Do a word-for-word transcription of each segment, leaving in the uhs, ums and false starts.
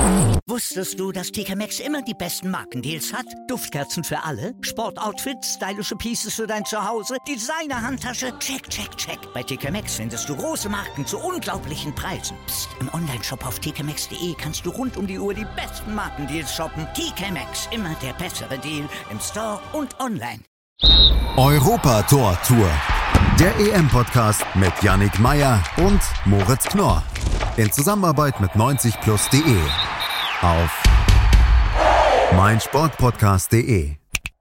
Wusstest du, dass T K Maxx immer die besten Markendeals hat? Duftkerzen für alle, Sportoutfits, stylische Pieces für dein Zuhause, Designer-Handtasche, check, check, check. Bei T K Maxx findest du große Marken zu unglaublichen Preisen. Psst. Im Onlineshop auf t k maxx punkt d e kannst du rund um die Uhr die besten Markendeals shoppen. T K Maxx, immer der bessere Deal im Store und online. Europa Tor Tour. Der E M-Podcast mit Yannick Meyer und Moritz Knorr. In Zusammenarbeit mit neunzig plus punkt de. Auf meinsportpodcast punkt de.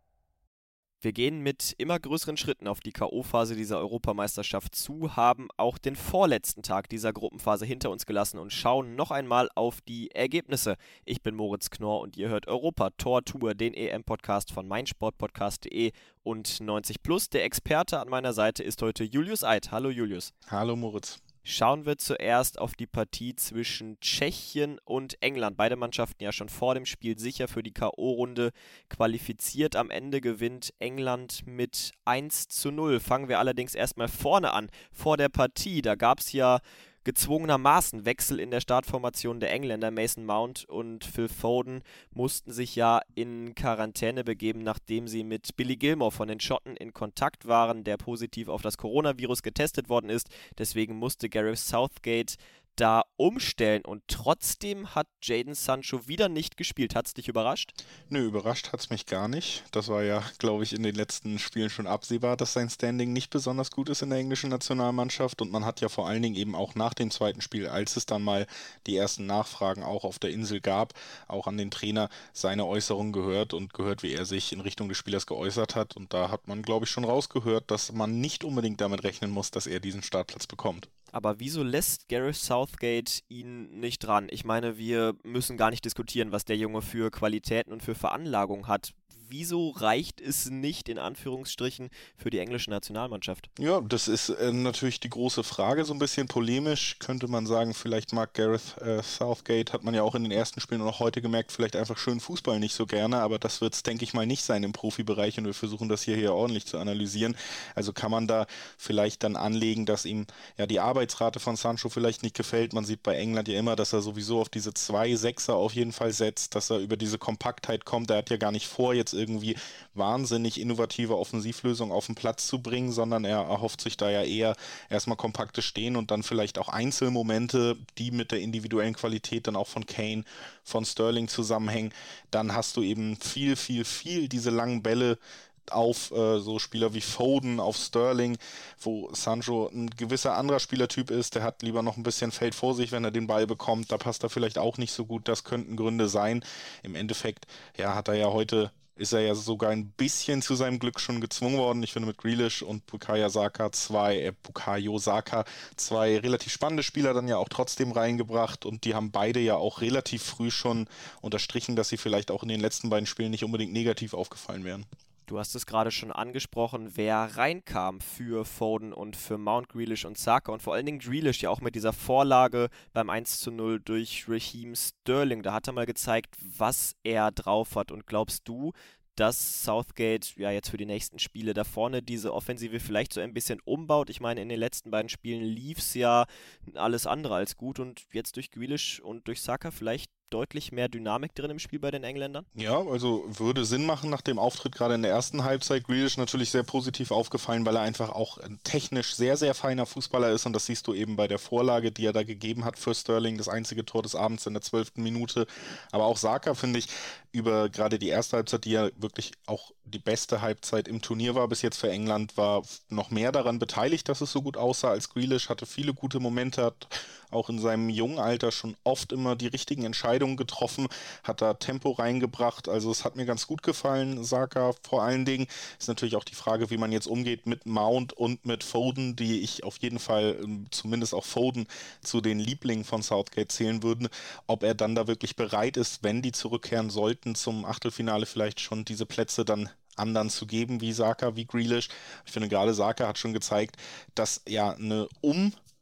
Wir gehen mit immer größeren Schritten auf die K O-Phase dieser Europameisterschaft zu, haben auch den vorletzten Tag dieser Gruppenphase hinter uns gelassen und schauen noch einmal auf die Ergebnisse. Ich bin Moritz Knorr und ihr hört Europa Tor Tour, den E M-Podcast von meinsportpodcast punkt de und neunzig plus. Der Experte an meiner Seite ist heute Julius Eid. Hallo Julius. Hallo Moritz. Schauen wir zuerst auf die Partie zwischen Tschechien und England. Beide Mannschaften ja schon vor dem Spiel sicher für die K O-Runde qualifiziert. Am Ende gewinnt England mit eins zu null. Fangen wir allerdings erstmal vorne an, vor der Partie. Da gab es ja gezwungenermaßen Wechsel in der Startformation der Engländer. Mason Mount und Phil Foden mussten sich ja in Quarantäne begeben, nachdem sie mit Billy Gilmour von den Schotten in Kontakt waren, der positiv auf das Coronavirus getestet worden ist. Deswegen musste Gareth Southgate da umstellen und trotzdem hat Jadon Sancho wieder nicht gespielt. Hat es dich überrascht? Nö, überrascht hat es mich gar nicht. Das war ja, glaube ich, in den letzten Spielen schon absehbar, dass sein Standing nicht besonders gut ist in der englischen Nationalmannschaft und man hat ja vor allen Dingen eben auch nach dem zweiten Spiel, als es dann mal die ersten Nachfragen auch auf der Insel gab, auch an den Trainer seine Äußerungen gehört und gehört, wie er sich in Richtung des Spielers geäußert hat und da hat man, glaube ich, schon rausgehört, dass man nicht unbedingt damit rechnen muss, dass er diesen Startplatz bekommt. Aber wieso lässt Gareth Southgate ihn nicht dran? Ich meine, wir müssen gar nicht diskutieren, was der Junge für Qualitäten und für Veranlagung hat. Wieso reicht es nicht, in Anführungsstrichen, für die englische Nationalmannschaft? Ja, das ist äh, natürlich die große Frage, so ein bisschen polemisch könnte man sagen, vielleicht mag Gareth äh, Southgate, hat man ja auch in den ersten Spielen und auch heute gemerkt, vielleicht einfach schön Fußball nicht so gerne, aber das wird es, denke ich mal, nicht sein im Profibereich und wir versuchen das hier, hier ordentlich zu analysieren. Also kann man da vielleicht dann anlegen, dass ihm ja die Arbeitsrate von Sancho vielleicht nicht gefällt. Man sieht bei England ja immer, dass er sowieso auf diese zwei Sechser auf jeden Fall setzt, dass er über diese Kompaktheit kommt. Er hat ja gar nicht vor, jetzt irgendwie wahnsinnig innovative Offensivlösungen auf den Platz zu bringen, sondern er erhofft sich da ja eher erstmal kompaktes Stehen und dann vielleicht auch Einzelmomente, die mit der individuellen Qualität dann auch von Kane, von Sterling zusammenhängen. Dann hast du eben viel, viel, viel diese langen Bälle auf äh, so Spieler wie Foden, auf Sterling, wo Sancho ein gewisser anderer Spielertyp ist, der hat lieber noch ein bisschen Feld vor sich, wenn er den Ball bekommt, da passt er vielleicht auch nicht so gut, das könnten Gründe sein. Im Endeffekt, ja, hat er ja heute ist er ja sogar ein bisschen zu seinem Glück schon gezwungen worden. Ich finde mit Grealish und Bukayo Saka zwei, äh, Bukayo Saka zwei relativ spannende Spieler dann ja auch trotzdem reingebracht und die haben beide ja auch relativ früh schon unterstrichen, dass sie vielleicht auch in den letzten beiden Spielen nicht unbedingt negativ aufgefallen wären. Du hast es gerade schon angesprochen, wer reinkam für Foden und für Mount, Grealish und Saka und vor allen Dingen Grealish ja auch mit dieser Vorlage beim eins zu null durch Raheem Sterling. Da hat er mal gezeigt, was er drauf hat und glaubst du, dass Southgate ja jetzt für die nächsten Spiele da vorne diese Offensive vielleicht so ein bisschen umbaut? Ich meine, in den letzten beiden Spielen lief es ja alles andere als gut und jetzt durch Grealish und durch Saka vielleicht deutlich mehr Dynamik drin im Spiel bei den Engländern? Ja, also würde Sinn machen nach dem Auftritt gerade in der ersten Halbzeit. Grealish natürlich sehr positiv aufgefallen, weil er einfach auch ein technisch sehr, sehr feiner Fußballer ist und das siehst du eben bei der Vorlage, die er da gegeben hat für Sterling, das einzige Tor des Abends in der zwölften Minute. Aber auch Saka, finde ich, über gerade die erste Halbzeit, die ja wirklich auch die beste Halbzeit im Turnier war bis jetzt für England, war noch mehr daran beteiligt, dass es so gut aussah als Grealish, hatte viele gute Momente, hat auch in seinem jungen Alter schon oft immer die richtigen Entscheidungen getroffen, hat da Tempo reingebracht, also es hat mir ganz gut gefallen, Saka vor allen Dingen. Ist natürlich auch die Frage, wie man jetzt umgeht mit Mount und mit Foden, die ich auf jeden Fall, zumindest auch Foden, zu den Lieblingen von Southgate zählen würde, ob er dann da wirklich bereit ist, wenn die zurückkehren sollten zum Achtelfinale vielleicht schon diese Plätze dann anderen zu geben, wie Saka, wie Grealish. Ich finde gerade Saka hat schon gezeigt, dass ja eine um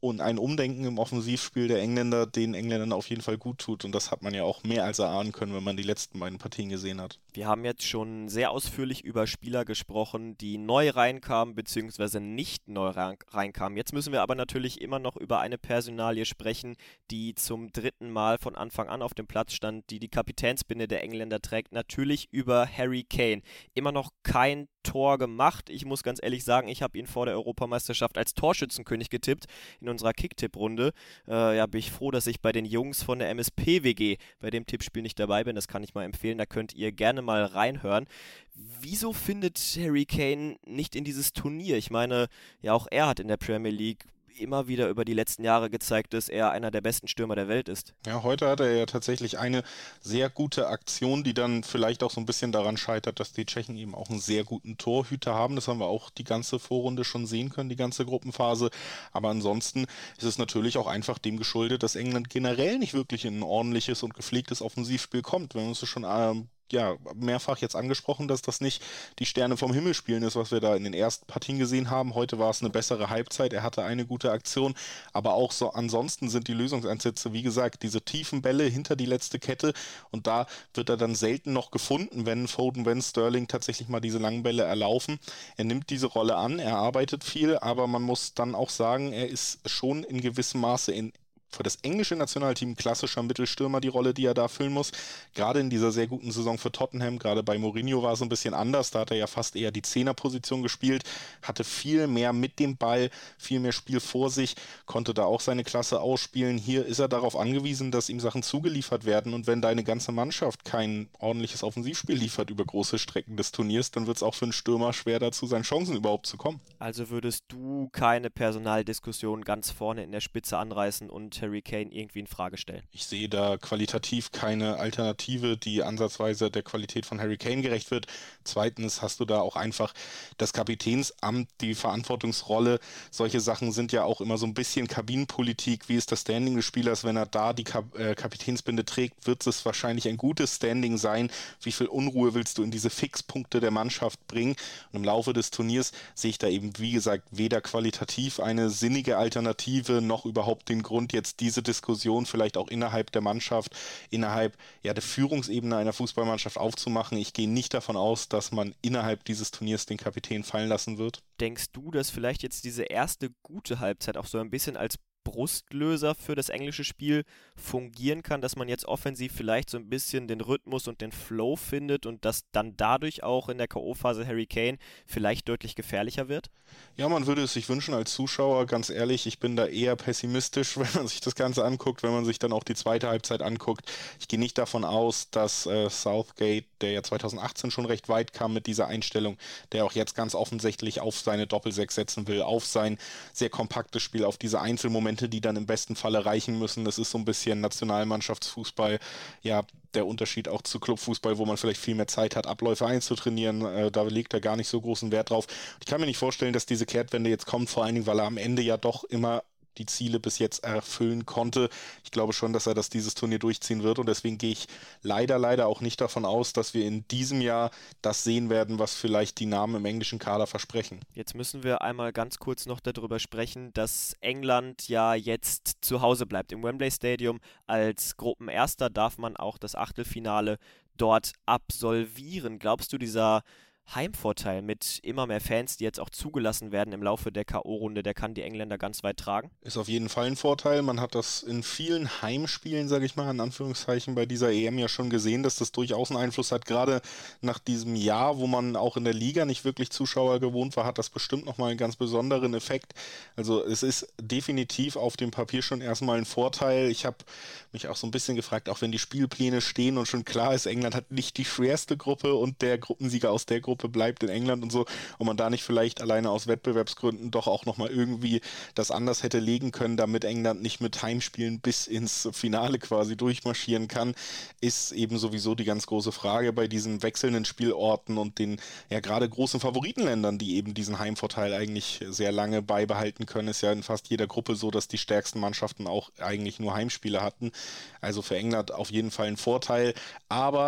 und ein Umdenken im Offensivspiel der Engländer den Engländern auf jeden Fall gut tut. Und das hat man ja auch mehr als erahnen können, wenn man die letzten beiden Partien gesehen hat. Wir haben jetzt schon sehr ausführlich über Spieler gesprochen, die neu reinkamen bzw. nicht neu reinkamen. Jetzt müssen wir aber natürlich immer noch über eine Personalie sprechen, die zum dritten Mal von Anfang an auf dem Platz stand, die die Kapitänsbinde der Engländer trägt. Natürlich über Harry Kane. Immer noch kein Tor gemacht. Ich muss ganz ehrlich sagen, ich habe ihn vor der Europameisterschaft als Torschützenkönig getippt in unserer Kicktipp-Runde. Äh, ja, bin ich froh, dass ich bei den Jungs von der M S P W G bei dem Tippspiel nicht dabei bin. Das kann ich mal empfehlen. Da könnt ihr gerne mal reinhören. Wieso findet Harry Kane nicht in dieses Turnier? Ich meine, ja, auch er hat in der Premier League immer wieder über die letzten Jahre gezeigt, dass er einer der besten Stürmer der Welt ist. Ja, heute hat er ja tatsächlich eine sehr gute Aktion, die dann vielleicht auch so ein bisschen daran scheitert, dass die Tschechen eben auch einen sehr guten Torhüter haben. Das haben wir auch die ganze Vorrunde schon sehen können, die ganze Gruppenphase. Aber ansonsten ist es natürlich auch einfach dem geschuldet, dass England generell nicht wirklich in ein ordentliches und gepflegtes Offensivspiel kommt. Wir haben uns das schon ähm, ja, mehrfach jetzt angesprochen, dass das nicht die Sterne vom Himmel spielen ist, was wir da in den ersten Partien gesehen haben. Heute war es eine bessere Halbzeit, er hatte eine gute Aktion, aber auch so ansonsten sind die Lösungsansätze, wie gesagt, diese tiefen Bälle hinter die letzte Kette und da wird er dann selten noch gefunden, wenn Foden, wenn Sterling tatsächlich mal diese langen Bälle erlaufen. Er nimmt diese Rolle an, er arbeitet viel, aber man muss dann auch sagen, er ist schon in gewissem Maße in für das englische Nationalteam klassischer Mittelstürmer die Rolle, die er da füllen muss. Gerade in dieser sehr guten Saison für Tottenham, gerade bei Mourinho war es ein bisschen anders. Da hat er ja fast eher die Zehnerposition gespielt, hatte viel mehr mit dem Ball, viel mehr Spiel vor sich, konnte da auch seine Klasse ausspielen. Hier ist er darauf angewiesen, dass ihm Sachen zugeliefert werden und wenn deine ganze Mannschaft kein ordentliches Offensivspiel liefert über große Strecken des Turniers, dann wird es auch für einen Stürmer schwer dazu, seinen Chancen überhaupt zu kommen. Also würdest du keine Personaldiskussion ganz vorne in der Spitze anreißen und Harry Kane irgendwie in Frage stellen? Ich sehe da qualitativ keine Alternative, die ansatzweise der Qualität von Harry Kane gerecht wird. Zweitens hast du da auch einfach das Kapitänsamt, die Verantwortungsrolle. Solche Sachen sind ja auch immer so ein bisschen Kabinenpolitik. Wie ist das Standing des Spielers? Wenn er da die Kap- äh, Kapitänsbinde trägt, wird es wahrscheinlich ein gutes Standing sein. Wie viel Unruhe willst du in diese Fixpunkte der Mannschaft bringen? Und im Laufe des Turniers sehe ich da eben, wie gesagt, weder qualitativ eine sinnige Alternative, noch überhaupt den Grund, jetzt diese Diskussion vielleicht auch innerhalb der Mannschaft, innerhalb ja, der Führungsebene einer Fußballmannschaft aufzumachen. Ich gehe nicht davon aus, dass man innerhalb dieses Turniers den Kapitän fallen lassen wird. Denkst du, dass vielleicht jetzt diese erste gute Halbzeit auch so ein bisschen als Brustlöser für das englische Spiel fungieren kann, dass man jetzt offensiv vielleicht so ein bisschen den Rhythmus und den Flow findet und dass dann dadurch auch in der K O-Phase Harry Kane vielleicht deutlich gefährlicher wird? Ja, man würde es sich wünschen als Zuschauer, ganz ehrlich, ich bin da eher pessimistisch, wenn man sich das Ganze anguckt, wenn man sich dann auch die zweite Halbzeit anguckt. Ich gehe nicht davon aus, dass äh, Southgate, der ja zwanzig achtzehn schon recht weit kam mit dieser Einstellung, der auch jetzt ganz offensichtlich auf seine Doppelsechs setzen will, auf sein sehr kompaktes Spiel, auf diese Einzelmomente, die dann im besten Falle reichen müssen. Das ist so ein bisschen Nationalmannschaftsfußball, ja, der Unterschied auch zu Clubfußball, wo man vielleicht viel mehr Zeit hat, Abläufe einzutrainieren. Äh, da legt er gar nicht so großen Wert drauf. Ich kann mir nicht vorstellen, dass diese Kehrtwende jetzt kommt, vor allen Dingen, weil er am Ende ja doch immer die Ziele bis jetzt erfüllen konnte. Ich glaube schon, dass er das dieses Turnier durchziehen wird und deswegen gehe ich leider, leider auch nicht davon aus, dass wir in diesem Jahr das sehen werden, was vielleicht die Namen im englischen Kader versprechen. Jetzt müssen wir einmal ganz kurz noch darüber sprechen, dass England ja jetzt zu Hause bleibt. Im Wembley Stadium als Gruppenerster darf man auch das Achtelfinale dort absolvieren. Glaubst du, dieser Heimvorteil mit immer mehr Fans, die jetzt auch zugelassen werden im Laufe der K O-Runde, der kann die Engländer ganz weit tragen? Ist auf jeden Fall ein Vorteil. Man hat das in vielen Heimspielen, sage ich mal, in Anführungszeichen bei dieser E M ja schon gesehen, dass das durchaus einen Einfluss hat. Gerade nach diesem Jahr, wo man auch in der Liga nicht wirklich Zuschauer gewohnt war, hat das bestimmt nochmal einen ganz besonderen Effekt. Also es ist definitiv auf dem Papier schon erstmal ein Vorteil. Ich habe mich auch so ein bisschen gefragt, auch wenn die Spielpläne stehen und schon klar ist, England hat nicht die schwerste Gruppe und der Gruppensieger aus der Gruppe bleibt in England und so, und man da nicht vielleicht alleine aus Wettbewerbsgründen doch auch nochmal irgendwie das anders hätte legen können, damit England nicht mit Heimspielen bis ins Finale quasi durchmarschieren kann, ist eben sowieso die ganz große Frage bei diesen wechselnden Spielorten und den ja gerade großen Favoritenländern, die eben diesen Heimvorteil eigentlich sehr lange beibehalten können. Ist ja in fast jeder Gruppe so, dass die stärksten Mannschaften auch eigentlich nur Heimspiele hatten. Also für England auf jeden Fall ein Vorteil, aber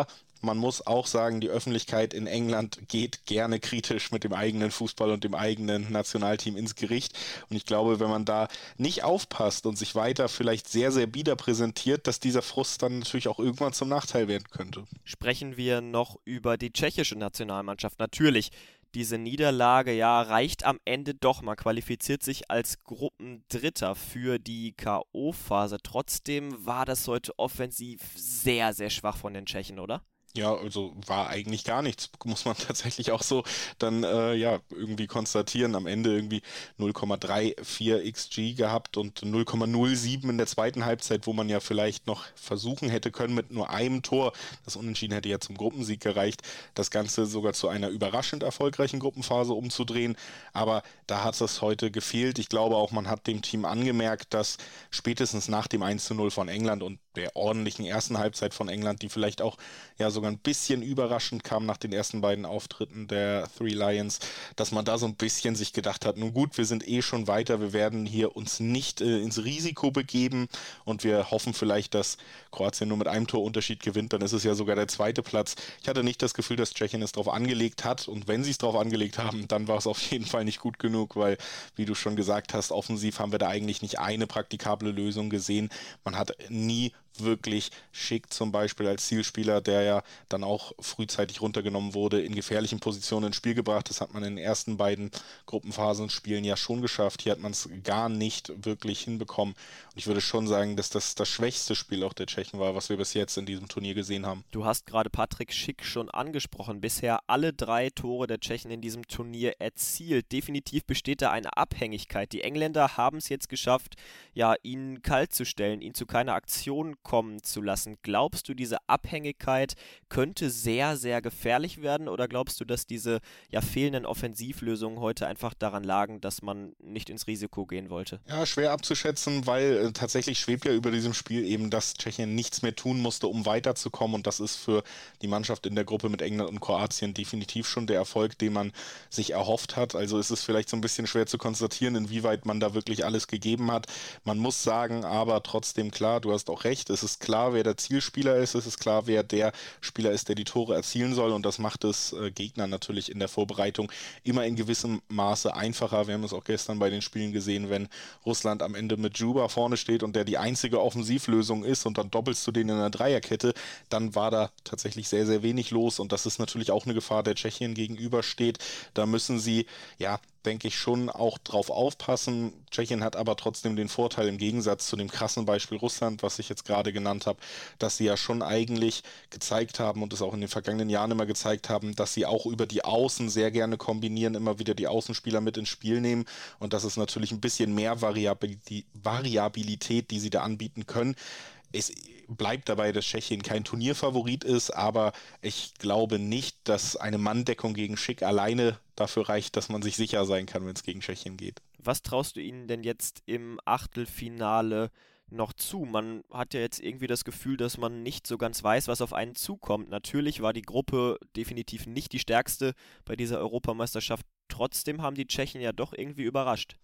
man muss auch sagen, die Öffentlichkeit in England geht gerne kritisch mit dem eigenen Fußball und dem eigenen Nationalteam ins Gericht. Und ich glaube, wenn man da nicht aufpasst und sich weiter vielleicht sehr, sehr bieder präsentiert, dass dieser Frust dann natürlich auch irgendwann zum Nachteil werden könnte. Sprechen wir noch über die tschechische Nationalmannschaft. Natürlich, diese Niederlage, ja, reicht am Ende doch. Man qualifiziert sich als Gruppendritter für die K O-Phase. Trotzdem war das heute offensiv sehr, sehr schwach von den Tschechen, oder? Ja, also war eigentlich gar nichts, muss man tatsächlich auch so dann äh, ja irgendwie konstatieren. Am Ende irgendwie null Komma vierunddreißig X G gehabt und null Komma null sieben in der zweiten Halbzeit, wo man ja vielleicht noch versuchen hätte können mit nur einem Tor. Das Unentschieden hätte ja zum Gruppensieg gereicht, das Ganze sogar zu einer überraschend erfolgreichen Gruppenphase umzudrehen. Aber da hat es heute gefehlt. Ich glaube auch, man hat dem Team angemerkt, dass spätestens nach dem eins zu null von England und der ordentlichen ersten Halbzeit von England, die vielleicht auch ja sogar ein bisschen überraschend kam nach den ersten beiden Auftritten der Three Lions, dass man da so ein bisschen sich gedacht hat, nun gut, wir sind eh schon weiter, wir werden hier uns nicht äh, ins Risiko begeben und wir hoffen vielleicht, dass Kroatien nur mit einem Torunterschied gewinnt, dann ist es ja sogar der zweite Platz. Ich hatte nicht das Gefühl, dass Tschechien es drauf angelegt hat und wenn sie es drauf angelegt haben, dann war es auf jeden Fall nicht gut genug, weil, wie du schon gesagt hast, offensiv haben wir da eigentlich nicht eine praktikable Lösung gesehen. Man hat nie wirklich Schick zum Beispiel als Zielspieler, der ja dann auch frühzeitig runtergenommen wurde, in gefährlichen Positionen ins Spiel gebracht. Das hat man in den ersten beiden Gruppenphasenspielen ja schon geschafft. Hier hat man es gar nicht wirklich hinbekommen. Und ich würde schon sagen, dass das das schwächste Spiel auch der Tschechen war, was wir bis jetzt in diesem Turnier gesehen haben. Du hast gerade Patrick Schick schon angesprochen. Bisher alle drei Tore der Tschechen in diesem Turnier erzielt. Definitiv besteht da eine Abhängigkeit. Die Engländer haben es jetzt geschafft, ja, ihn kalt zu stellen, ihn zu keiner Aktion kommen zu lassen. Glaubst du, diese Abhängigkeit könnte sehr, sehr gefährlich werden oder glaubst du, dass diese ja fehlenden Offensivlösungen heute einfach daran lagen, dass man nicht ins Risiko gehen wollte? Ja, schwer abzuschätzen, weil äh, tatsächlich schwebt ja über diesem Spiel eben, dass Tschechien nichts mehr tun musste, um weiterzukommen und das ist für die Mannschaft in der Gruppe mit England und Kroatien definitiv schon der Erfolg, den man sich erhofft hat. Also ist es vielleicht so ein bisschen schwer zu konstatieren, inwieweit man da wirklich alles gegeben hat. Man muss sagen, aber trotzdem klar, du hast auch recht, es ist klar, wer der Zielspieler ist, es ist klar, wer der Spieler ist, der die Tore erzielen soll und das macht es äh, Gegnern natürlich in der Vorbereitung immer in gewissem Maße einfacher. Wir haben es auch gestern bei den Spielen gesehen, wenn Russland am Ende mit Džuba vorne steht und der die einzige Offensivlösung ist und dann doppelst du den in einer Dreierkette, dann war da tatsächlich sehr, sehr wenig los und das ist natürlich auch eine Gefahr, der Tschechien gegenübersteht. Da müssen sie, ja, denke ich, schon auch drauf aufpassen. Tschechien hat aber trotzdem den Vorteil im Gegensatz zu dem krassen Beispiel Russland, was ich jetzt gerade genannt habe, dass sie ja schon eigentlich gezeigt haben und es auch in den vergangenen Jahren immer gezeigt haben, dass sie auch über die Außen sehr gerne kombinieren, immer wieder die Außenspieler mit ins Spiel nehmen und das ist natürlich ein bisschen mehr Variabilität, Variabilität, die sie da anbieten können. Es bleibt dabei, dass Tschechien kein Turnierfavorit ist, aber ich glaube nicht, dass eine Manndeckung gegen Schick alleine dafür reicht, dass man sich sicher sein kann, wenn es gegen Tschechien geht. Was traust du ihnen denn jetzt im Achtelfinale noch zu? Man hat ja jetzt irgendwie das Gefühl, dass man nicht so ganz weiß, was auf einen zukommt. Natürlich war die Gruppe definitiv nicht die stärkste bei dieser Europameisterschaft. Trotzdem haben die Tschechen ja doch irgendwie überrascht.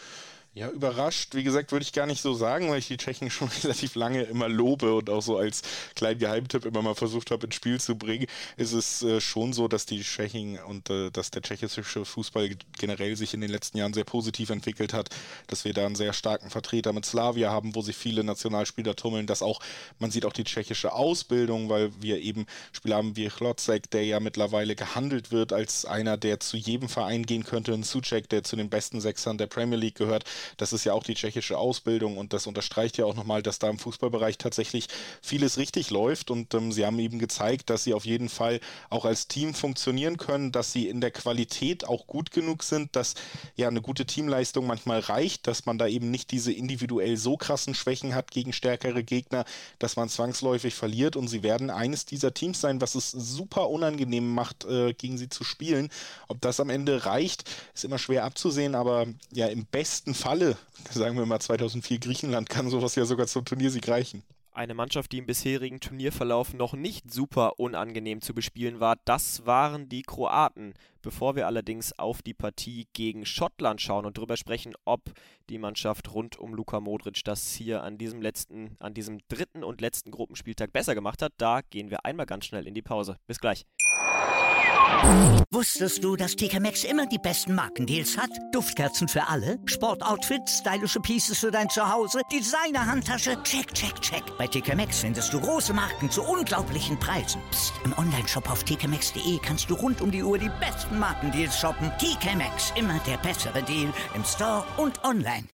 Ja, überrascht, wie gesagt, würde ich gar nicht so sagen, weil ich die Tschechen schon relativ lange immer lobe und auch so als kleinen Geheimtipp immer mal versucht habe, ins Spiel zu bringen. Ist es äh, schon so, dass die Tschechen und äh, dass der tschechische Fußball generell sich in den letzten Jahren sehr positiv entwickelt hat, dass wir da einen sehr starken Vertreter mit Slavia haben, wo sich viele Nationalspieler tummeln, dass auch, man sieht auch die tschechische Ausbildung, weil wir eben Spieler haben wie Chlocek, der ja mittlerweile gehandelt wird als einer, der zu jedem Verein gehen könnte, ein Souček, der zu den besten Sechsern der Premier League gehört. Das ist ja auch die tschechische Ausbildung und das unterstreicht ja auch nochmal, dass da im Fußballbereich tatsächlich vieles richtig läuft und ähm, sie haben eben gezeigt, dass sie auf jeden Fall auch als Team funktionieren können, dass sie in der Qualität auch gut genug sind, dass ja eine gute Teamleistung manchmal reicht, dass man da eben nicht diese individuell so krassen Schwächen hat gegen stärkere Gegner, dass man zwangsläufig verliert und sie werden eines dieser Teams sein, was es super unangenehm macht, äh, gegen sie zu spielen. Ob das am Ende reicht, ist immer schwer abzusehen, aber ja im besten Falle, sagen wir mal zweitausendvier Griechenland, kann sowas ja sogar zum Turniersieg reichen. Eine Mannschaft, die im bisherigen Turnierverlauf noch nicht super unangenehm zu bespielen war, das waren die Kroaten. Bevor wir allerdings auf die Partie gegen Schottland schauen und darüber sprechen, ob die Mannschaft rund um Luka Modric das hier an diesem letzten, an diesem dritten und letzten Gruppenspieltag besser gemacht hat, da gehen wir einmal ganz schnell in die Pause. Bis gleich. Wusstest du, dass T K Maxx immer die besten Markendeals hat? Duftkerzen für alle, Sportoutfits, stylische Pieces für dein Zuhause, Designer-Handtasche, check, check, check. Bei T K Maxx findest du große Marken zu unglaublichen Preisen. Psst. Im Onlineshop auf t k maxx punkt d e kannst du rund um die Uhr die besten Markendeals shoppen. T K Maxx, immer der bessere Deal im Store und online.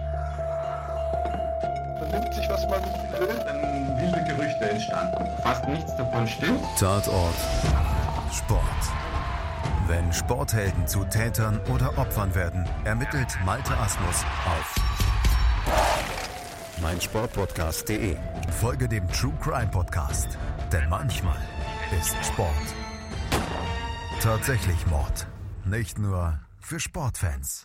Vernimmt sich, was man will, dann wilde Gerüchte entstanden. Fast nichts davon stimmt. Tatort Sport. Wenn Sporthelden zu Tätern oder Opfern werden, ermittelt Malte Asmus auf meinsportpodcast punkt de. Folge dem True Crime Podcast, denn manchmal ist Sport tatsächlich Mord. Nicht nur für Sportfans.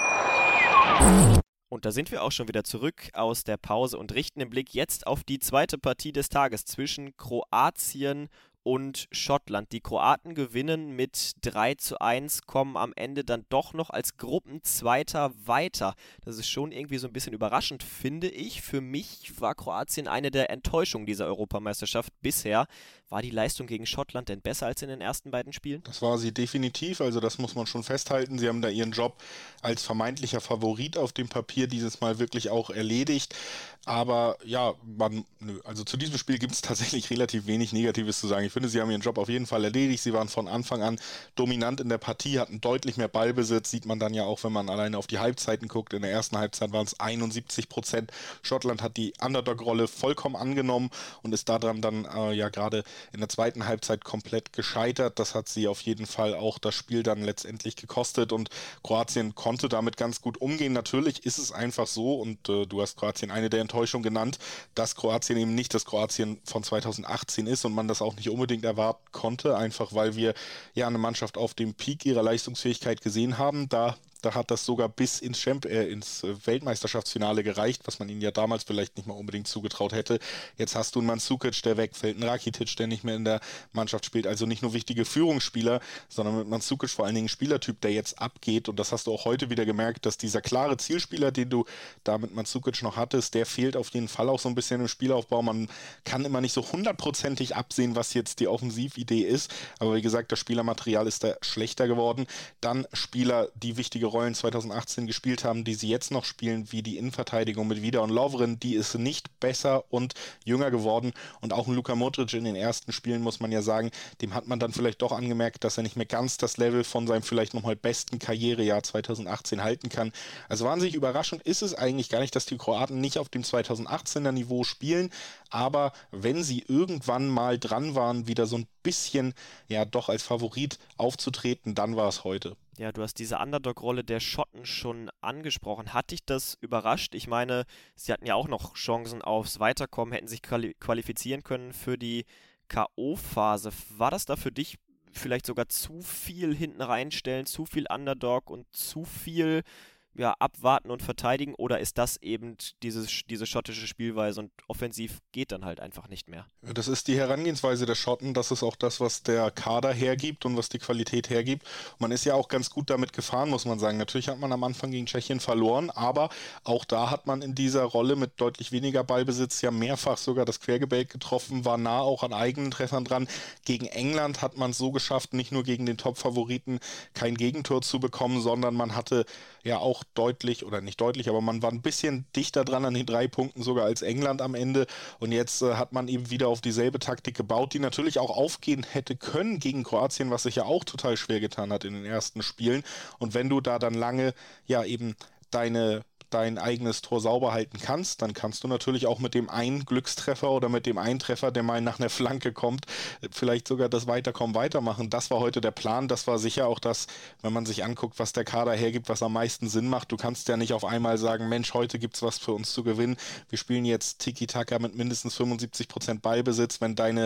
Und da sind wir auch schon wieder zurück aus der Pause und richten den Blick jetzt auf die zweite Partie des Tages zwischen Kroatien und Schottland. Die Kroaten gewinnen mit drei zu eins, kommen am Ende dann doch noch als Gruppenzweiter weiter. Das ist schon irgendwie so ein bisschen überraschend, finde ich. Für mich war Kroatien eine der Enttäuschungen dieser Europameisterschaft bisher. War die Leistung gegen Schottland denn besser als in den ersten beiden Spielen? Das war sie definitiv, also das muss man schon festhalten. Sie haben da ihren Job als vermeintlicher Favorit auf dem Papier dieses Mal wirklich auch erledigt. Aber ja, man, nö, also zu diesem Spiel gibt es tatsächlich relativ wenig Negatives zu sagen. Ich finde, sie haben ihren Job auf jeden Fall erledigt. Sie waren von Anfang an dominant in der Partie, hatten deutlich mehr Ballbesitz. Sieht man dann ja auch, wenn man alleine auf die Halbzeiten guckt. In der ersten Halbzeit waren es einundsiebzig Prozent. Schottland hat die Underdog-Rolle vollkommen angenommen und ist daran dann äh, ja gerade in der zweiten Halbzeit komplett gescheitert. Das hat sie auf jeden Fall auch das Spiel dann letztendlich gekostet und Kroatien konnte damit ganz gut umgehen. Natürlich ist es einfach so und äh, du hast Kroatien eine der Enttäuschungen genannt, dass Kroatien eben nicht das Kroatien von zweitausendachtzehn ist und man das auch nicht unbedingt erwarten konnte, einfach weil wir ja eine Mannschaft auf dem Peak ihrer Leistungsfähigkeit gesehen haben. Da Da hat das sogar bis ins, Champ- äh, ins Weltmeisterschaftsfinale gereicht, was man ihnen ja damals vielleicht nicht mal unbedingt zugetraut hätte. Jetzt hast du einen Mandzukic, der wegfällt, einen Rakitic, der nicht mehr in der Mannschaft spielt. Also nicht nur wichtige Führungsspieler, sondern mit Mandzukic vor allen Dingen ein Spielertyp, der jetzt abgeht. Und das hast du auch heute wieder gemerkt, dass dieser klare Zielspieler, den du da mit Mandzukic noch hattest, der fehlt auf jeden Fall auch so ein bisschen im Spielaufbau. Man kann immer nicht so hundertprozentig absehen, was jetzt die Offensividee ist. Aber wie gesagt, das Spielermaterial ist da schlechter geworden. Dann Spieler, die wichtige Rollen zweitausendachtzehn gespielt haben, die sie jetzt noch spielen, wie die Innenverteidigung mit Vida und Lovren, die ist nicht besser und jünger geworden und auch ein Luka Modric in den ersten Spielen, muss man ja sagen, dem hat man dann vielleicht doch angemerkt, dass er nicht mehr ganz das Level von seinem vielleicht nochmal besten Karrierejahr zweitausendachtzehn halten kann. Also wahnsinnig überraschend ist es eigentlich gar nicht, dass die Kroaten nicht auf dem zweitausendachtzehner Niveau spielen, aber wenn sie irgendwann mal dran waren, wieder so ein bisschen, ja doch als Favorit aufzutreten, dann war es heute. Ja, du hast diese Underdog-Rolle der Schotten schon angesprochen. Hat dich das überrascht? Ich meine, sie hatten ja auch noch Chancen aufs Weiterkommen, hätten sich quali- qualifizieren können für die K O-Phase. War das da für dich vielleicht sogar zu viel hinten reinstellen, zu viel Underdog und zu viel ja, abwarten und verteidigen, oder ist das eben dieses, diese schottische Spielweise und offensiv geht dann halt einfach nicht mehr? Das ist die Herangehensweise der Schotten, das ist auch das, was der Kader hergibt und was die Qualität hergibt. Man ist ja auch ganz gut damit gefahren, muss man sagen. Natürlich hat man am Anfang gegen Tschechien verloren, aber auch da hat man in dieser Rolle mit deutlich weniger Ballbesitz ja mehrfach sogar das Quergebälk getroffen, war nah auch an eigenen Treffern dran. Gegen England hat man es so geschafft, nicht nur gegen den Top-Favoriten kein Gegentor zu bekommen, sondern man hatte ja auch deutlich, oder nicht deutlich, aber man war ein bisschen dichter dran an den drei Punkten sogar als England am Ende und jetzt äh, hat man eben wieder auf dieselbe Taktik gebaut, die natürlich auch aufgehen hätte können gegen Kroatien, was sich ja auch total schwer getan hat in den ersten Spielen und wenn du da dann lange ja eben deine dein eigenes Tor sauber halten kannst, dann kannst du natürlich auch mit dem einen Glückstreffer oder mit dem einen Treffer, der mal nach einer Flanke kommt, vielleicht sogar das Weiterkommen weitermachen. Das war heute der Plan, das war sicher auch das, wenn man sich anguckt, was der Kader hergibt, was am meisten Sinn macht. Du kannst ja nicht auf einmal sagen, Mensch, heute gibt's was für uns zu gewinnen. Wir spielen jetzt Tiki-Taka mit mindestens fünfundsiebzig Prozent Ballbesitz, wenn deine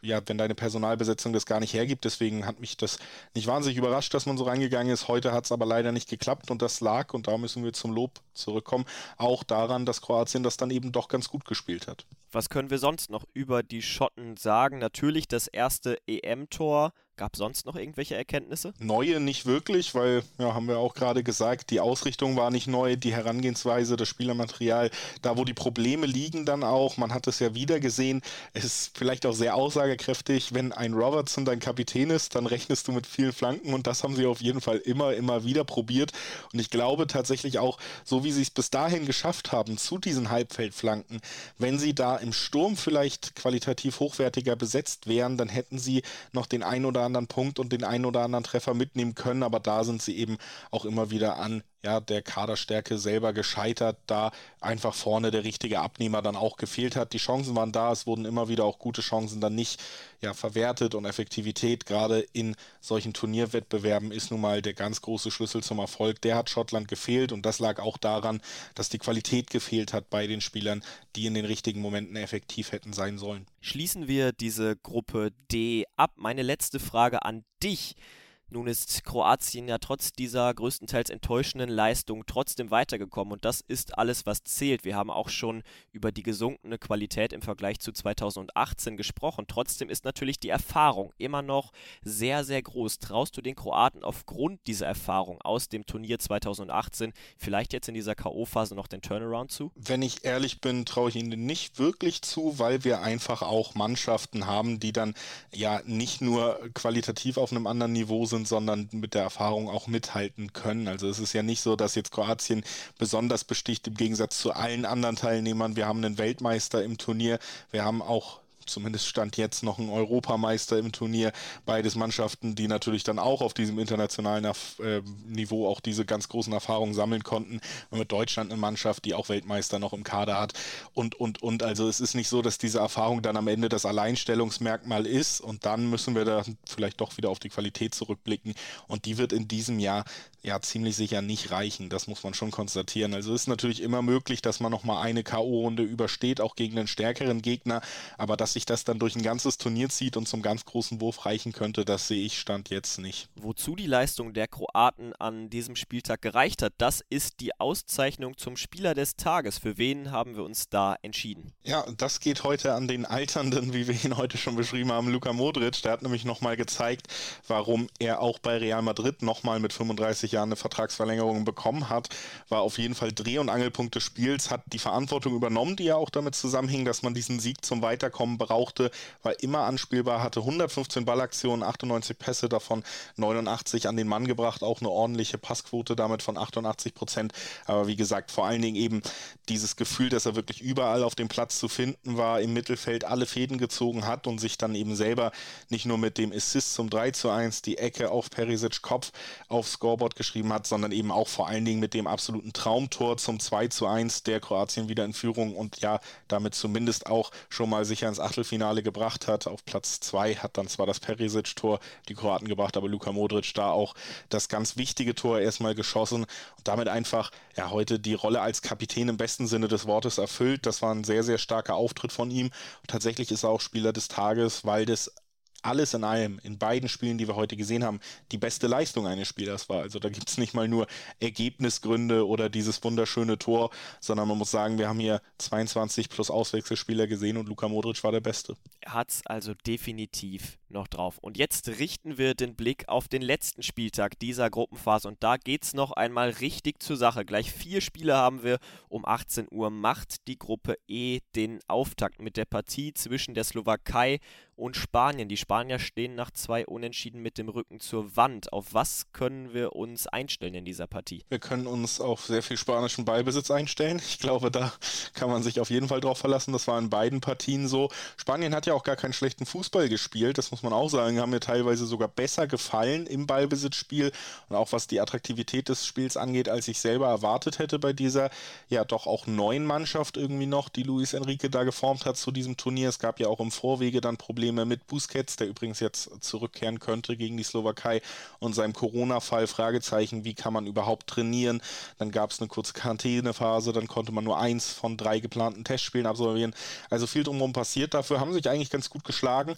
ja, wenn deine Personalbesetzung das gar nicht hergibt. Deswegen hat mich das nicht wahnsinnig überrascht, dass man so reingegangen ist. Heute hat es aber leider nicht geklappt und das lag, und da müssen wir zum Lob zurückkommen, auch daran, dass Kroatien das dann eben doch ganz gut gespielt hat. Was können wir sonst noch über die Schotten sagen? Natürlich das erste E M-Tor. Gab es sonst noch irgendwelche Erkenntnisse? Neue nicht wirklich, weil, ja, haben wir auch gerade gesagt, die Ausrichtung war nicht neu, die Herangehensweise, das Spielermaterial, da wo die Probleme liegen dann auch, man hat es ja wieder gesehen, es ist vielleicht auch sehr aussagekräftig, wenn ein Robertson dein Kapitän ist, dann rechnest du mit vielen Flanken, und das haben sie auf jeden Fall immer, immer wieder probiert, und ich glaube tatsächlich auch, so wie sie es bis dahin geschafft haben, zu diesen Halbfeldflanken, wenn sie da im Sturm vielleicht qualitativ hochwertiger besetzt wären, dann hätten sie noch den ein oder anderen Punkt und den einen oder anderen Treffer mitnehmen können, aber da sind sie eben auch immer wieder an ja, der Kaderstärke selber gescheitert, da einfach vorne der richtige Abnehmer dann auch gefehlt hat. Die Chancen waren da, es wurden immer wieder auch gute Chancen dann nicht ja, verwertet, und Effektivität gerade in solchen Turnierwettbewerben ist nun mal der ganz große Schlüssel zum Erfolg. Der hat Schottland gefehlt, und das lag auch daran, dass die Qualität gefehlt hat bei den Spielern, die in den richtigen Momenten effektiv hätten sein sollen. Schließen wir diese Gruppe D ab. Meine letzte Frage an dich. Nun ist Kroatien ja trotz dieser größtenteils enttäuschenden Leistung trotzdem weitergekommen, und das ist alles, was zählt. Wir haben auch schon über die gesunkene Qualität im Vergleich zu zweitausendachtzehn gesprochen. Trotzdem ist natürlich die Erfahrung immer noch sehr, sehr groß. Traust du den Kroaten aufgrund dieser Erfahrung aus dem Turnier zweitausendachtzehn vielleicht jetzt in dieser K O-Phase noch den Turnaround zu? Wenn ich ehrlich bin, traue ich ihnen nicht wirklich zu, weil wir einfach auch Mannschaften haben, die dann ja nicht nur qualitativ auf einem anderen Niveau sind, sondern mit der Erfahrung auch mithalten können. Also es ist ja nicht so, dass jetzt Kroatien besonders besticht im Gegensatz zu allen anderen Teilnehmern. Wir haben einen Weltmeister im Turnier, wir haben auch zumindest Stand jetzt noch ein Europameister im Turnier. Beides Mannschaften, die natürlich dann auch auf diesem internationalen äh, Niveau auch diese ganz großen Erfahrungen sammeln konnten. Und mit Deutschland eine Mannschaft, die auch Weltmeister noch im Kader hat. Und, und, und. Also es ist nicht so, dass diese Erfahrung dann am Ende das Alleinstellungsmerkmal ist. Und dann müssen wir da vielleicht doch wieder auf die Qualität zurückblicken. Und die wird in diesem Jahr ja ziemlich sicher nicht reichen. Das muss man schon konstatieren. Also es ist natürlich immer möglich, dass man nochmal eine K O-Runde übersteht, auch gegen einen stärkeren Gegner. Aber dass sich das dann durch ein ganzes Turnier zieht und zum ganz großen Wurf reichen könnte, das sehe ich Stand jetzt nicht. Wozu die Leistung der Kroaten an diesem Spieltag gereicht hat, das ist die Auszeichnung zum Spieler des Tages. Für wen haben wir uns da entschieden? Ja, das geht heute an den Alternden, wie wir ihn heute schon beschrieben haben, Luka Modric. Der hat nämlich nochmal gezeigt, warum er auch bei Real Madrid nochmal mit fünfunddreißig Jahren eine Vertragsverlängerung bekommen hat. War auf jeden Fall Dreh- und Angelpunkt des Spiels, hat die Verantwortung übernommen, die ja auch damit zusammenhing, dass man diesen Sieg zum Weiterkommen brauchte, war immer anspielbar, hatte hundertfünfzehn Ballaktionen, achtundneunzig Pässe, davon neunundachtzig an den Mann gebracht, auch eine ordentliche Passquote damit von achtundachtzig Prozent, aber wie gesagt, vor allen Dingen eben dieses Gefühl, dass er wirklich überall auf dem Platz zu finden war, im Mittelfeld alle Fäden gezogen hat und sich dann eben selber nicht nur mit dem Assist zum drei zu eins, die Ecke auf Perisic Kopf aufs Scoreboard geschrieben hat, sondern eben auch vor allen Dingen mit dem absoluten Traumtor zum zwei zu eins, der Kroatien wieder in Führung und ja, damit zumindest auch schon mal sicher ins Achtelfinale gebracht hat. Auf Platz zwei hat dann zwar das Perisic-Tor die Kroaten gebracht, aber Luka Modric da auch das ganz wichtige Tor erstmal geschossen und damit einfach ja heute die Rolle als Kapitän im besten Sinne des Wortes erfüllt. Das war ein sehr, sehr starker Auftritt von ihm. Und tatsächlich ist er auch Spieler des Tages, weil das alles in allem, in beiden Spielen, die wir heute gesehen haben, die beste Leistung eines Spielers war. Also da gibt es nicht mal nur Ergebnisgründe oder dieses wunderschöne Tor, sondern man muss sagen, wir haben hier zweiundzwanzig plus Auswechselspieler gesehen und Luka Modric war der Beste. Er hat es also definitiv noch drauf. Und jetzt richten wir den Blick auf den letzten Spieltag dieser Gruppenphase und da geht es noch einmal richtig zur Sache. Gleich vier Spiele haben wir. Um achtzehn Uhr macht die Gruppe E den Auftakt mit der Partie zwischen der Slowakei und Spanien. Die Spanier stehen nach zwei Unentschieden mit dem Rücken zur Wand. Auf was können wir uns einstellen in dieser Partie? Wir können uns auf sehr viel spanischen Ballbesitz einstellen. Ich glaube, da kann man sich auf jeden Fall drauf verlassen. Das war in beiden Partien so. Spanien hat ja auch gar keinen schlechten Fußball gespielt. Das muss man auch sagen. Haben mir teilweise sogar besser gefallen im Ballbesitzspiel. Und auch was die Attraktivität des Spiels angeht, als ich selber erwartet hätte bei dieser ja doch auch neuen Mannschaft irgendwie noch, die Luis Enrique da geformt hat zu diesem Turnier. Es gab ja auch im Vorwege dann Probleme mit Busquets, der übrigens jetzt zurückkehren könnte gegen die Slowakei und seinem Corona-Fall, Fragezeichen, wie kann man überhaupt trainieren? Dann gab es eine kurze Quarantänephase, dann konnte man nur eins von drei geplanten Testspielen absolvieren. Also viel drumherum passiert, dafür haben sie sich eigentlich ganz gut geschlagen.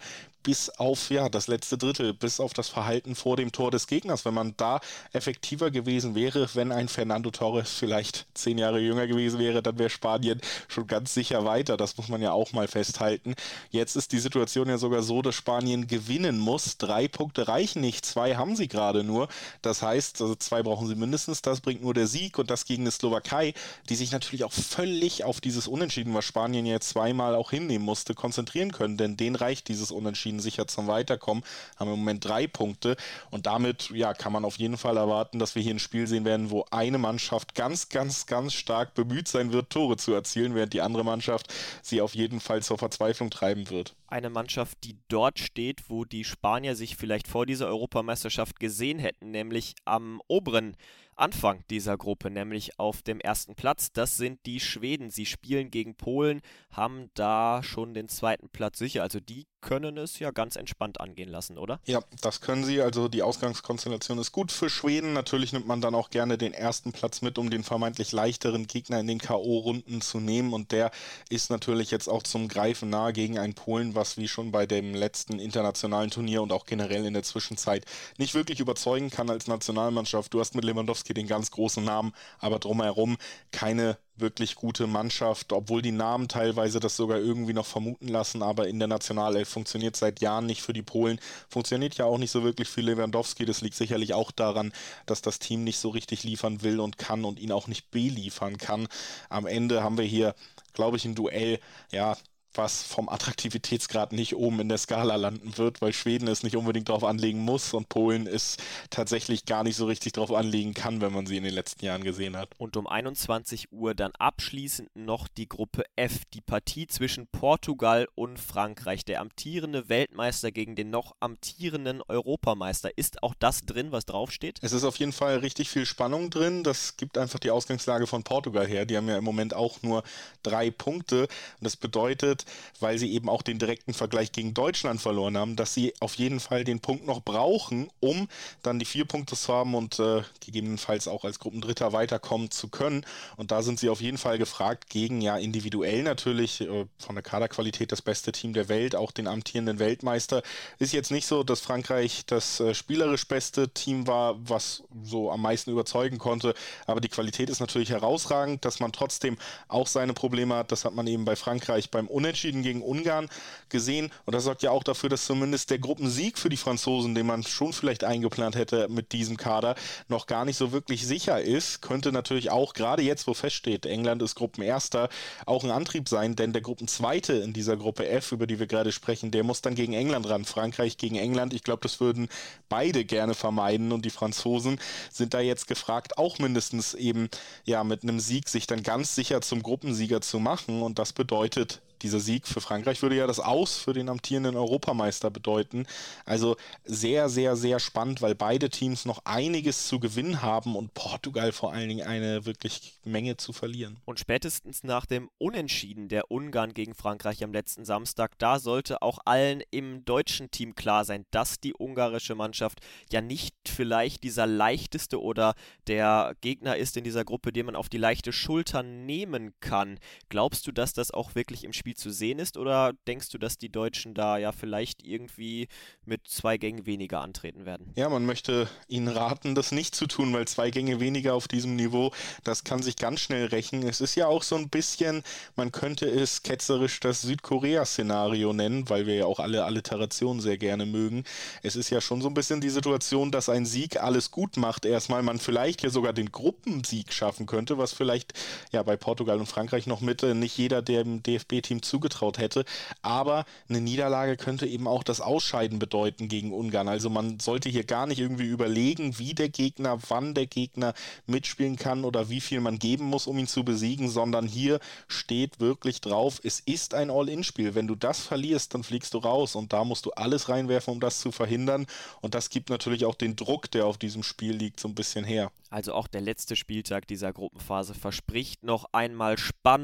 bis auf ja das letzte Drittel, bis auf das Verhalten vor dem Tor des Gegners. Wenn man da effektiver gewesen wäre, wenn ein Fernando Torres vielleicht zehn Jahre jünger gewesen wäre, dann wäre Spanien schon ganz sicher weiter. Das muss man ja auch mal festhalten. Jetzt ist die Situation ja sogar so, dass Spanien gewinnen muss. Drei Punkte reichen nicht, zwei haben sie gerade nur. Das heißt, also zwei brauchen sie mindestens. Das bringt nur der Sieg und das gegen die Slowakei, die sich natürlich auch völlig auf dieses Unentschieden, was Spanien jetzt zweimal auch hinnehmen musste, konzentrieren können. Denn denen reicht dieses Unentschieden sicher zum Weiterkommen. Haben im Moment drei Punkte und damit ja, kann man auf jeden Fall erwarten, dass wir hier ein Spiel sehen werden, wo eine Mannschaft ganz, ganz, ganz stark bemüht sein wird, Tore zu erzielen, während die andere Mannschaft sie auf jeden Fall zur Verzweiflung treiben wird. Eine Mannschaft, die dort steht, wo die Spanier sich vielleicht vor dieser Europameisterschaft gesehen hätten, nämlich am oberen Anfang dieser Gruppe, nämlich auf dem ersten Platz. Das sind die Schweden. Sie spielen gegen Polen, haben da schon den zweiten Platz sicher. Also die können es ja ganz entspannt angehen lassen, oder? Ja, das können sie. Also die Ausgangskonstellation ist gut für Schweden. Natürlich nimmt man dann auch gerne den ersten Platz mit, um den vermeintlich leichteren Gegner in den K O-Runden zu nehmen. Und der ist natürlich jetzt auch zum Greifen nahe gegen ein Polen, was wie schon bei dem letzten internationalen Turnier und auch generell in der Zwischenzeit nicht wirklich überzeugen kann als Nationalmannschaft. Du hast mit Lewandowski den ganz großen Namen, aber drumherum keine wirklich gute Mannschaft, obwohl die Namen teilweise das sogar irgendwie noch vermuten lassen, aber in der Nationalelf funktioniert seit Jahren nicht für die Polen, funktioniert ja auch nicht so wirklich für Lewandowski, das liegt sicherlich auch daran, dass das Team nicht so richtig liefern will und kann und ihn auch nicht beliefern kann. Am Ende haben wir hier, glaube ich, ein Duell, ja, was vom Attraktivitätsgrad nicht oben in der Skala landen wird, weil Schweden es nicht unbedingt drauf anlegen muss und Polen es tatsächlich gar nicht so richtig drauf anlegen kann, wenn man sie in den letzten Jahren gesehen hat. Und um einundzwanzig Uhr dann abschließend noch die Gruppe F, die Partie zwischen Portugal und Frankreich. Der amtierende Weltmeister gegen den noch amtierenden Europameister. Ist auch das drin, was draufsteht? Es ist auf jeden Fall richtig viel Spannung drin. Das gibt einfach die Ausgangslage von Portugal her. Die haben ja im Moment auch nur drei Punkte. Und das bedeutet, weil sie eben auch den direkten Vergleich gegen Deutschland verloren haben, dass sie auf jeden Fall den Punkt noch brauchen, um dann die vier Punkte zu haben und äh, gegebenenfalls auch als Gruppendritter weiterkommen zu können. Und da sind sie auf jeden Fall gefragt gegen ja individuell natürlich äh, von der Kaderqualität das beste Team der Welt, auch den amtierenden Weltmeister. Ist jetzt nicht so, dass Frankreich das äh, spielerisch beste Team war, was so am meisten überzeugen konnte, aber die Qualität ist natürlich herausragend, dass man trotzdem auch seine Probleme hat. Das hat man eben bei Frankreich beim Unentschieden gegen Ungarn gesehen und das sorgt ja auch dafür, dass zumindest der Gruppensieg für die Franzosen, den man schon vielleicht eingeplant hätte mit diesem Kader, noch gar nicht so wirklich sicher ist. Könnte natürlich auch, gerade jetzt, wo feststeht, England ist Gruppenerster, auch ein Antrieb sein, denn der Gruppenzweite in dieser Gruppe F, über die wir gerade sprechen, der muss dann gegen England ran. Frankreich gegen England, ich glaube, das würden beide gerne vermeiden und die Franzosen sind da jetzt gefragt, auch mindestens eben ja mit einem Sieg sich dann ganz sicher zum Gruppensieger zu machen und das bedeutet, dieser Sieg für Frankreich würde ja das Aus für den amtierenden Europameister bedeuten. Also sehr, sehr, sehr spannend, weil beide Teams noch einiges zu gewinnen haben und Portugal vor allen Dingen eine wirklich Menge zu verlieren. Und spätestens nach dem Unentschieden der Ungarn gegen Frankreich am letzten Samstag, da sollte auch allen im deutschen Team klar sein, dass die ungarische Mannschaft ja nicht vielleicht dieser leichteste oder der Gegner ist in dieser Gruppe, den man auf die leichte Schulter nehmen kann. Glaubst du, dass das auch wirklich im Spiel zu sehen ist oder denkst du, dass die Deutschen da ja vielleicht irgendwie mit zwei Gängen weniger antreten werden? Ja, man möchte ihnen raten, das nicht zu tun, weil zwei Gänge weniger auf diesem Niveau, das kann sich ganz schnell rächen. Es ist ja auch so ein bisschen, man könnte es ketzerisch das Südkorea-Szenario nennen, weil wir ja auch alle Alliterationen sehr gerne mögen. Es ist ja schon so ein bisschen die Situation, dass ein Sieg alles gut macht. Erstmal man vielleicht ja sogar den Gruppensieg schaffen könnte, was vielleicht ja bei Portugal und Frankreich noch mit nicht jeder dem D F B-Team zugetraut hätte, aber eine Niederlage könnte eben auch das Ausscheiden bedeuten gegen Ungarn. Also man sollte hier gar nicht irgendwie überlegen, wie der Gegner, wann der Gegner mitspielen kann oder wie viel man geben muss, um ihn zu besiegen, sondern hier steht wirklich drauf, es ist ein All-In-Spiel. Wenn du das verlierst, dann fliegst du raus und da musst du alles reinwerfen, um das zu verhindern und das gibt natürlich auch den Druck, der auf diesem Spiel liegt, so ein bisschen her. Also auch der letzte Spieltag dieser Gruppenphase verspricht noch einmal Spannung,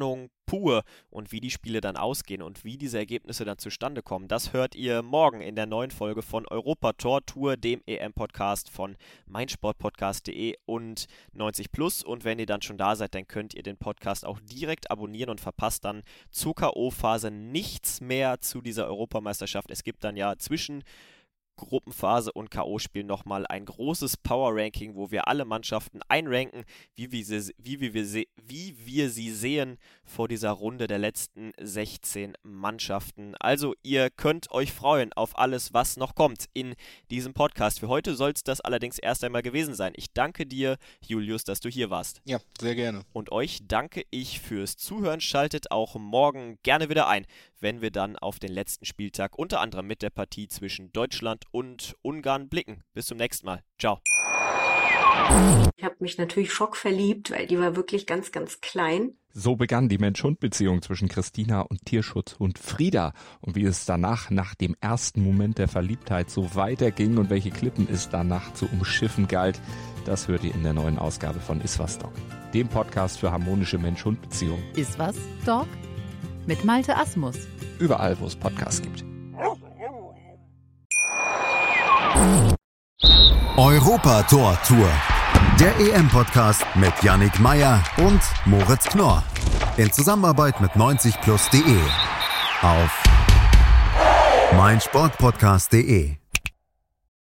pur. Und wie die Spiele dann ausgehen und wie diese Ergebnisse dann zustande kommen, das hört ihr morgen in der neuen Folge von Europa Tor Tour, dem E M-Podcast von meinsportpodcast punkt de und neunzig plus. Und wenn ihr dann schon da seid, dann könnt ihr den Podcast auch direkt abonnieren und verpasst dann zur K O-Phase nichts mehr zu dieser Europameisterschaft. Es gibt dann ja zwischen Gruppenphase und K O-Spiel nochmal ein großes Power-Ranking, wo wir alle Mannschaften einranken, wie wir, sie, wie, wir, wie wir sie sehen vor dieser Runde der letzten sechzehn Mannschaften. Also ihr könnt euch freuen auf alles, was noch kommt in diesem Podcast. Für heute soll es das allerdings erst einmal gewesen sein. Ich danke dir, Julius, dass du hier warst. Ja, sehr gerne. Und euch danke ich fürs Zuhören. Schaltet auch morgen gerne wieder ein, wenn wir dann auf den letzten Spieltag unter anderem mit der Partie zwischen Deutschland und Ungarn blicken. Bis zum nächsten Mal. Ciao. Ich habe mich natürlich schockverliebt, weil die war wirklich ganz, ganz klein. So begann die Mensch-Hund-Beziehung zwischen Christina und Tierschutzhund Frieda. Und wie es danach, nach dem ersten Moment der Verliebtheit, so weiterging und welche Klippen es danach zu umschiffen galt, das hört ihr in der neuen Ausgabe von Iswas Dog, dem Podcast für harmonische Mensch-Hund-Beziehungen. Iswas Dog? Mit Malte Asmus. Überall, wo es Podcasts gibt. Europa Tor Tour. Der E M-Podcast mit Yannick Meyer und Moritz Knorr. In Zusammenarbeit mit neunzig plus punkt de. Auf meinsportpodcast punkt de.